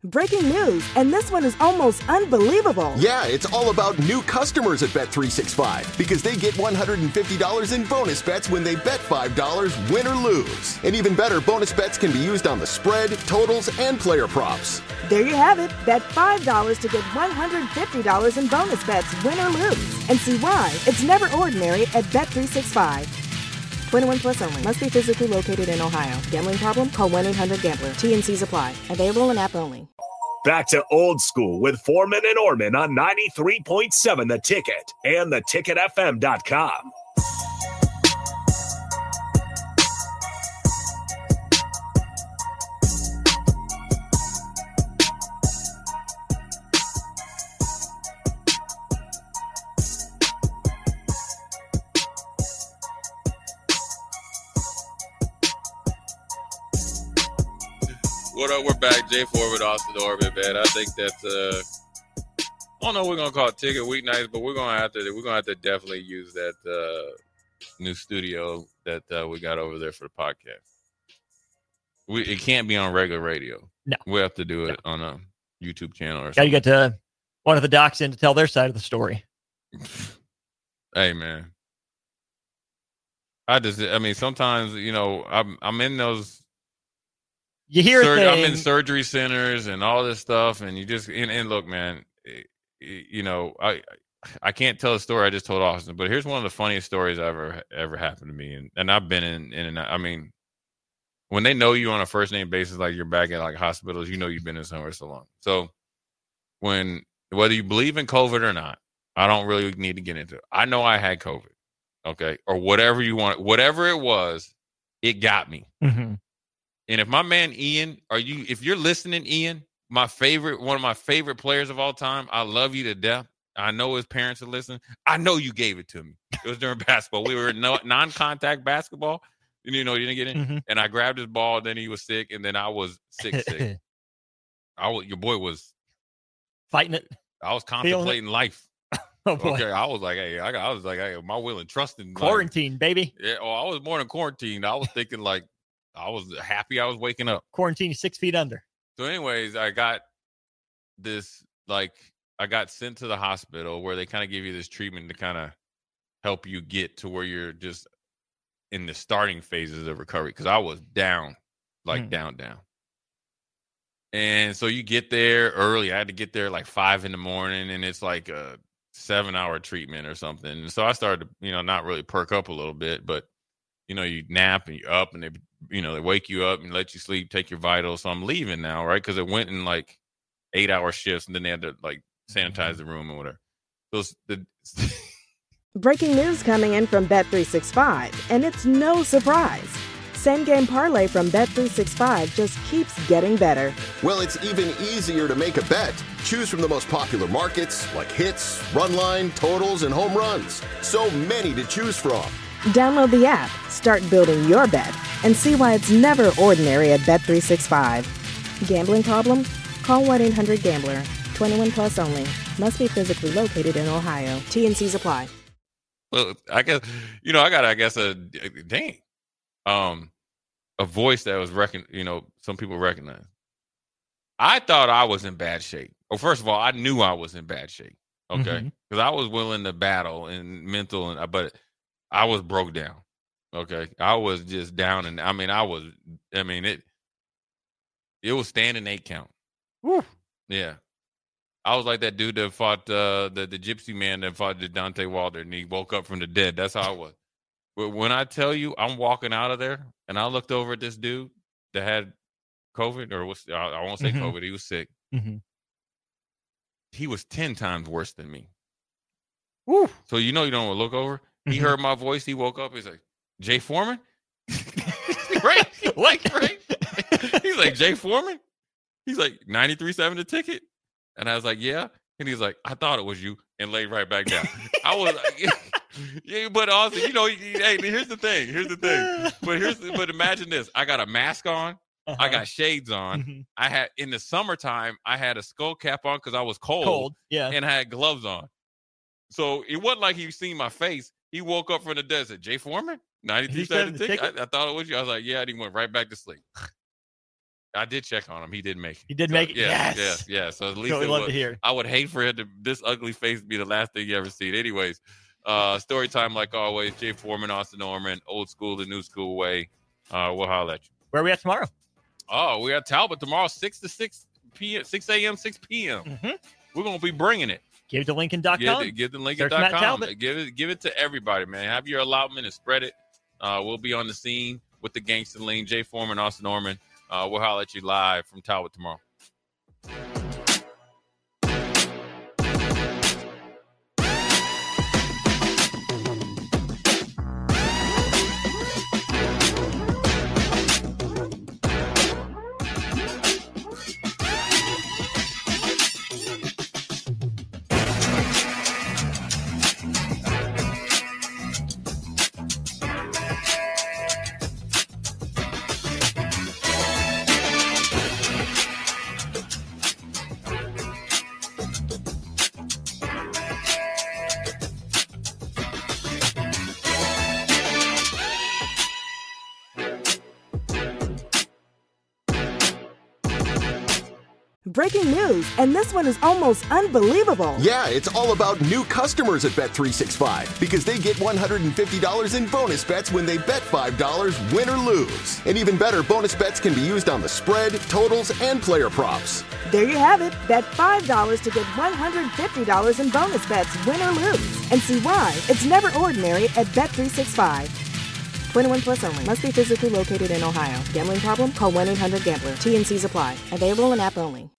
Breaking news, and this one is almost unbelievable. Yeah, it's all about new customers at Bet365 because they get $150 in bonus bets when they bet $5, win or lose. And even better, bonus bets can be used on the spread, totals, and player props. There you have it. Bet $5 to get $150 in bonus bets, win or lose. And see why it's never ordinary at Bet365. 21 plus only. Must be physically located in Ohio. Gambling problem? Call 1-800-GAMBLER. T&Cs apply. Available in app only. Back to old school with Foreman and Orman on 93.7 The Ticket and theticketfm.com. What up? We're back. Jay Ford with Austin Orman, man. I think that's I don't know what we're gonna call it ticket weeknights, but we're gonna have to definitely use that new studio that we got over there for the podcast. It can't be on regular radio. No, we have to do it on a YouTube channel or something. Got to get one of the docs in to tell their side of the story. Hey, man. Sometimes I'm in those. You hear things. I'm in surgery centers and all this stuff, and you just and look, man. I can't tell a story I just told Austin, but here's one of the funniest stories ever happened to me, and I've been in and out. I mean, when they know you on a first name basis, like you're back at like hospitals, you've been in somewhere so long. So whether you believe in COVID or not, I don't really need to get into it. I know I had COVID, okay, or whatever you want, whatever it was, it got me. Mm-hmm. And if my man Ian, if you're listening, Ian, one of my favorite players of all time, I love you to death. I know his parents are listening. I know you gave it to me. It was during basketball. We were in non-contact basketball. You didn't get in. Mm-hmm. And I grabbed his ball, then he was sick, and then I was sick. Your boy was fighting it. I was contemplating life. Oh, boy. Okay, I was like, hey, my will and trust in quarantine, baby. Yeah, I was more than quarantined. I was thinking like I was happy I was waking up. Quarantine 6 feet under. So anyways, I got this, I got sent to the hospital where they kind of give you this treatment to kind of help you get to where you're just in the starting phases of recovery. Because I was down, down. And so you get there early. I had to get there like 5 a.m, and it's like a 7-hour treatment or something. And so I started to, not really perk up a little bit, but you nap and you're up, and they wake you up and let you sleep, take your vitals. So I'm leaving now, right? Because it went in like 8-hour shifts, and then they had to sanitize the room and whatever. Breaking news coming in from Bet365, and it's no surprise. Same game parlay from Bet365 just keeps getting better. Well, it's even easier to make a bet. Choose from the most popular markets like hits, run line, totals, and home runs. So many to choose from. Download the app, start building your bet, and see why it's never ordinary at Bet365. Gambling problem? Call 1-800-GAMBLER. 21 plus only. Must be physically located in Ohio. T&Cs apply. Well, I guess, a voice that was some people recognize. I thought I was in bad shape. Well, first of all, I knew I was in bad shape. Okay. Because I was willing to battle and mental, but I was broke down. Okay. I was just down. And it was standing 8 count. Woo. Yeah. I was like that dude that fought the gypsy man that fought Deontay Wilder, and he woke up from the dead. That's how I was. But when I tell you I'm walking out of there, and I looked over at this dude that had COVID, I won't say COVID, he was sick. Mm-hmm. He was 10 times worse than me. Woo. So you don't want to look over. He heard my voice. He woke up. He's like, Jay Foreman? Right? Right? He's like, Jay Foreman? He's like, 93.7 The Ticket? And I was like, yeah. And he's like, I thought it was you, and laid right back down. I was like, yeah, but also, hey, here's the thing. But imagine this. I got a mask on. I got shades on. Mm-hmm. I had, in the summertime, I had a skull cap on because I was cold. Yeah. And I had gloves on. So it wasn't like he seen my face. He woke up from the dead and said, Jay Foreman? 93.7 The Ticket? I thought it was you. I was like, yeah, and he went right back to sleep. I did check on him. He did make it. He did So, make it? Yeah, Yes. yeah. So at least So we it love was, to hear. I would hate for him to this ugly face to be the last thing you ever see. Anyways, story time like always. Jay Foreman, Austin Norman, old school, the new school way. We'll holler at you. Where are we at tomorrow? Oh, we got Talbot tomorrow, 6 p.m., 6 a.m., 6 p.m. Mm-hmm. We're gonna be bringing it. Give it to Lincoln.com. Give the Search Matt Lincoln.com. Talbot. Give it to everybody, man. Have your allotment and spread it. We'll be on the scene with the Gangsta Lean, Jay Foreman, Austin Norman. We'll holler at you live from Talbot tomorrow. Breaking news, and this one is almost unbelievable. Yeah, it's all about new customers at Bet365 because they get $150 in bonus bets when they bet $5, win or lose. And even better, bonus bets can be used on the spread, totals, and player props. There you have it. Bet $5 to get $150 in bonus bets, win or lose. And see why it's never ordinary at Bet365. 21 plus only. Must be physically located in Ohio. Gambling problem? Call 1-800-GAMBLER. T&Cs apply. Available in app only.